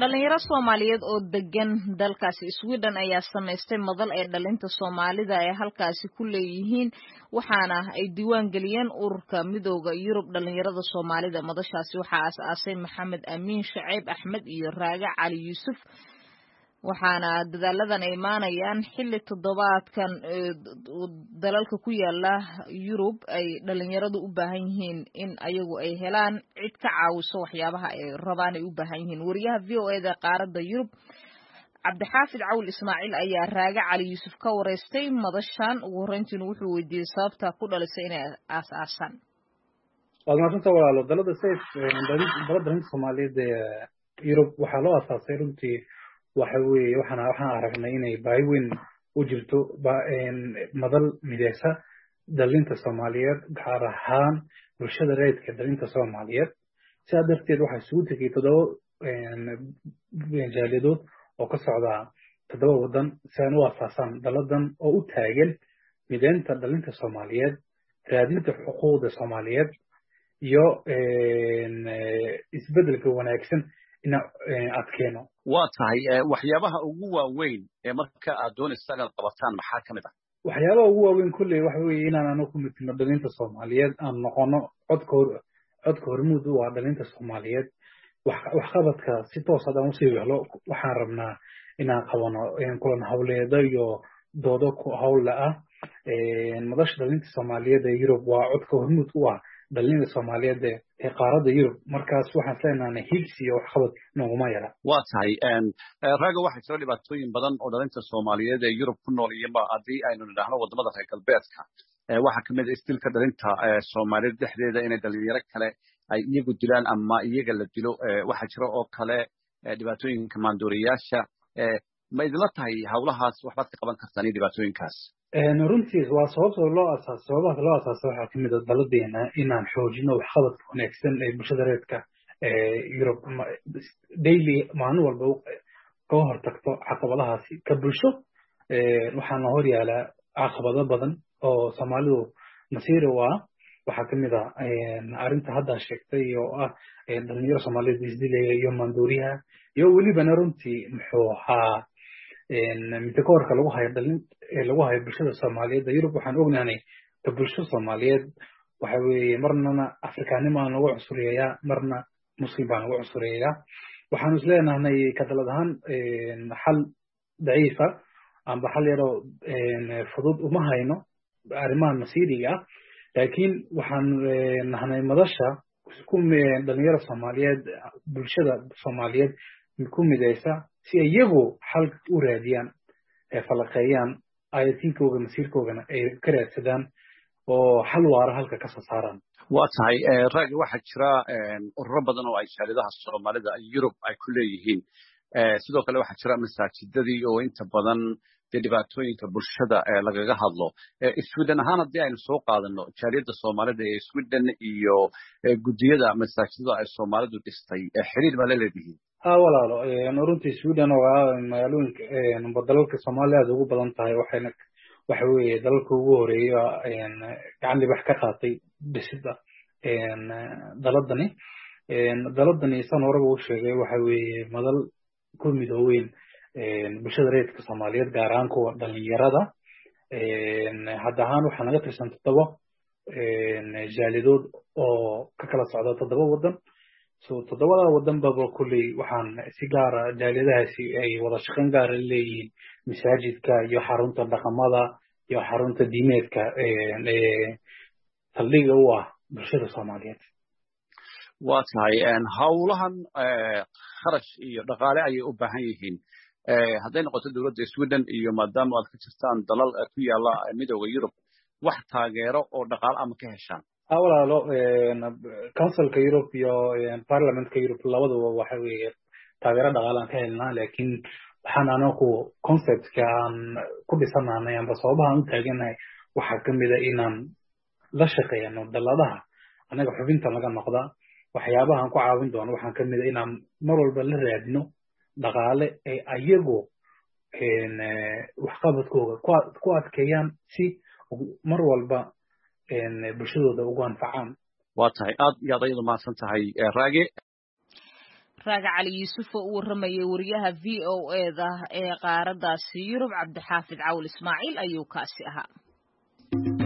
dhalinyaro Soomaaliyeed oo degan dalkaasi Sweden ayaa samaystay madal ay dhalinta Soomaalida ay halkaasi ku leeyihiin waxaana ay diiwaan geliyeen ururka midowga Yurub dhalinyarada Soomaalida madashaasi waxaa aasaasay Maxamed Amiin Shacayb Axmed iyo Raaga Cali Yuusuf waxaana dadaaladan ay imaanayaan xilli toddobaadkan dalalka ku yaala Yurub ay dhalinyaradu u baahan yihiin in ayagu ay helaan cid ka caawiso waxyaabaha ay rabaan ay u baahan yihiin wariyaha VOA-da qaaradda Yurub Cabdixaafid Cawl Ismaaciil ayaa Raaga Cali Yuusuf ka wareystay madashan ugu horreyntiina wuxuu weydiiyey sababta ku dhalisay inay aasaasaan maanta walaalo dalada safe dalada Soomaaliyeed ee Yurub waxaa loo aasaasay runtii waxa weeye waxaan aragnay inay baahi weyn u jirto madal mideysa dalinta Soomaaliyeed gaar ahaan bulshada rayidka dalinta Soomaaliyeed sidaa darteed waxaa isugu tegay 7 jaaliyadood oo ka socda 7 wadan si ay u aasaasan daladan oo u taagan mideynta dalinta Soomaaliyeed raadinta xuquuqda Soomaaliyeed iyo isbedelka wanaagsan in adkeeno waa tahay waxyaabaha ugu waaweyn ee marka aad doonayso inaad qabataan maxaa kamid ah waxyaabaha ugu waaweyn kulli waxa weeye inaan anagu midno dhalinta Soomaaliyeed aan noqono codka hormuud u ah dhalinta Soomaaliyeed wax qabadka si toos ah u sii wehlo waxaan rabnaa inaan qabano kulan hawleeda iyo doodo ku hawla ah madasha dhalinta Soomaaliyeed ee Yurub waa codka hormuud u ah dhalinta Soomaaliyeed ee qaaradda Yurub markaas waxaan leenahay higsi iyo wax qabad nooguma yara waa tahay raaga waxaa jira dhibaatooyin badan oo dhalinta Soomaaliyeed ee Yurub ku nool iyo haddii aynu nidhaahno wadamada reer galbeedka waxaa kamid ah istilka dhalinta Soomaaliyeed dhexdeeda inay dhalinyaro kale ay iyagu dilaan ama iyaga la dilo waxaa jira oo kale dhibaatooyinka maandooriyaasha ma idinla tahay hawlahaas waxbaad ka qaban kartaan iyo dhibaatooyinkaas runtii waa sababta loo aasaasay waxaa kamid ah daladeena inaan xoojino waxqabadka wanaagsan ee bulshada reedka Yurub daily maalin walba ka hortagto caqabadahaasi ka bulsho waxaana hor yaala caqabado badan oo Soomaalidu masiir u ah waxaa kamid ah arrinta hadda sheegtay oo ah dhalinyaro Soomaaliyeed isdilaya iyo maandooriyaha iyo weliba runtii muxuu ahaa midkoorka lagu hayo bulshada Soomaaliyeed Yurub waxaan ognahay ka bulshada Soomaaliyeed waxa weeye marna Afrikaanimo aan lagu cusuriyaa marna Muslim baan lagu cusuriyaa waxaan isleenahay ka dalad ahaan xal daciifa amba xal yaro fudud uma hayno arrimaha masiiriga laakiin waxaan nahnay madasha ku dhalinyaro Soomaaliyeed bulshada Soomaaliyeed ku mideysa si iyagu xal u raadiyaan falaqeeyaan ayatinkooda masiirkoodana ay ka raadsadaan oo xal waara halka ka soo saaraan waa tahay raagi waxaa jira ururo badan oo ay jaalidaha Soomaalida Yurub ay ku leeyihiin sidoo kale waxaa jira masaajidadii oo inta badan dhibaatooyinka bulshada lagaga hadlo Sweden ahaan haddii aynu soo qaadano jaaliyada Soomaalida ee Sweden iyo gudiyada masaajidada ay Soomaalidu dhistay xiriir ma leeyihiin walaalo runtii Sweden waa magaalooyinka dalalka Soomaaliyeed ugu badan tahay waxa weeye dalalka ugu horeeya gacan libax ka qaatay dhisida daladani san horeba u sheegay waxa weeye madal ku midooweyn bulshada reedka Soomaaliyeed gaar ahaan kuwa dhalinyarada hadda ahaan waxaa naga tirsan 7 jaalidood oo ka kala socda 7 wadan toddobada wadan baba kulli waxaan si gaar ah jaaliyadahaasi ay wada shaqayn gaar ah leeyihiin masaajidka iyo xarunta dhaqamada iyo xarunta diimeedka saldhigga u ah bulshada Soomaaliyeed waa tahay hawlahan kharash iyo dhaqaale ayay u baahan yihiin hadday noqoto dowladda Sweden iyo maadaama aad ka jirtaan dalal ku yaala midowga Yurub wax taageero oo dhaqaale ama ka heshaan walaalo councilka Yurub iyo parliamentka Yurub labaduba waxa weeye taageero dhaqaale aan ka helnaa laakiin waxaan anagu conceptka aan ku dhisanaanay amba sababaha u taaganahay waxaa kamid ah inaan la shaqeeyno daladaha anaga xubinta laga noqda waxyaabaha aan ku caawin doono waxaan kamid ah inaan mar walba la raadino dhaqaale ay ayagu waxqabadkooda ku adkeeyaan si mar walba bulshadooda ugu anfacaan waa tahay aad iyo aad ayadu mahadsan tahay raage raaga cali yuusuf oo u waramayay wariyaha VOA da ee qaaradaasi Yurub Cabdixaafid Cawl Ismaaciil ayuu kaasi ahaa.